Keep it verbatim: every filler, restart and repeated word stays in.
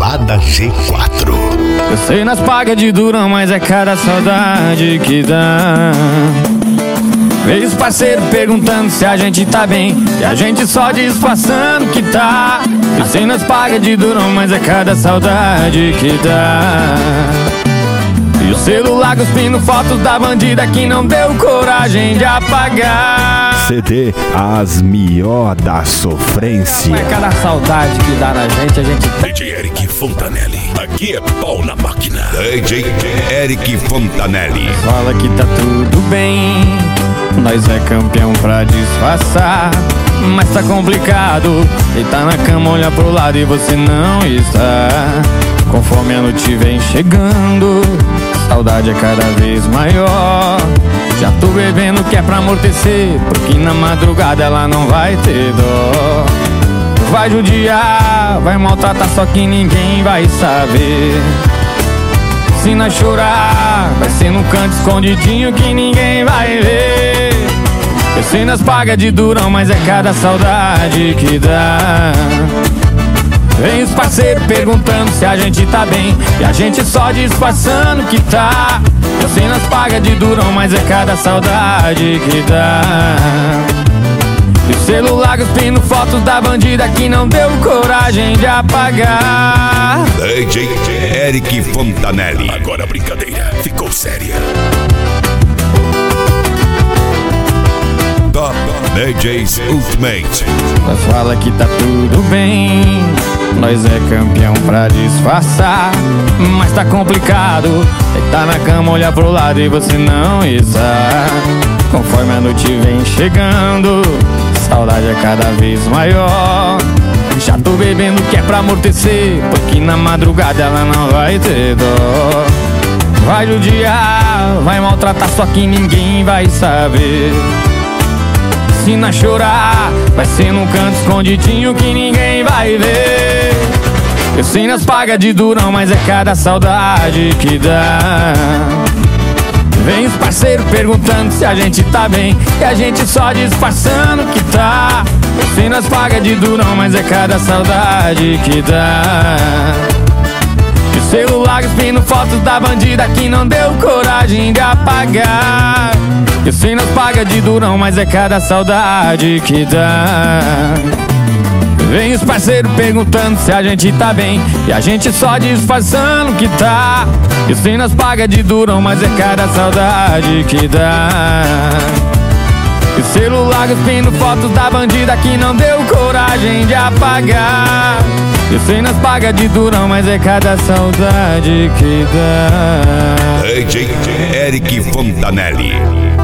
Balada G quatro. Eu sei nas pagas de durão, mas é cada saudade que dá. Veio os parceiros perguntando se a gente tá bem, e a gente só disfarçando que tá. Eu sei nas pagas de durão, mas é cada saudade que dá. E o celular cuspindo fotos da bandida que não deu coragem de apagar. C D As Mió da Sofrência. É cada saudade que dá na gente, a gente D J Eric Fontanelli, aqui é pau na máquina. D J Eric Fontanelli. Fala que tá tudo bem, nós é campeão pra disfarçar, mas tá complicado. Deitar na cama, olhar pro lado e você não está. Conforme a noite vem chegando, saudade é cada vez maior. Já tô bebendo que é pra amortecer, porque na madrugada ela não vai ter dó. Vai judiar, vai maltratar, só que ninguém vai saber. Se não chorar, vai ser num canto escondidinho que ninguém vai ver. Eu sei nas pagas de durão, mas é cada saudade que dá. Vem os parceiros perguntando se a gente tá bem, e a gente só disfarçando que tá. Eu sei nas pagas de durão, mas é cada saudade que dá. E o celular cuspindo fotos da bandida que não deu coragem de apagar. D J Eric Fontanelli. Agora a brincadeira ficou séria. Top D Js Ultimate. Nós fala que tá tudo bem, nós é campeão pra disfarçar, mas tá complicado. Deitar na cama, olhar pro lado e você não está. Conforme a noite vem chegando, saudade é cada vez maior. Já tô bebendo que é pra amortecer, porque na madrugada ela não vai ter dó. Vai judiar, vai maltratar, só que ninguém vai saber. Se não chorar, vai ser num canto escondidinho que ninguém vai ver. Eu sei nas pagas de durão, mas é cada saudade que dá. Vem os parceiros perguntando se a gente tá bem, e a gente só disfarçando que tá. Eu sei nas pagas de durão, mas é cada saudade que dá. E o celular cuspindo fotos da bandida que não deu coragem de apagar. Eu sei nas pagas de durão, mas é cada saudade que dá. Vem os parceiros perguntando se a gente tá bem, e a gente só disfarçando que tá. Eu sei nas pagas de durão, mas é cada saudade que dá. E o celular cuspindo fotos da bandida que não deu coragem de apagar. Eu sei nas pagas de durão, mas é cada saudade que dá. D J Eric Fontanelli.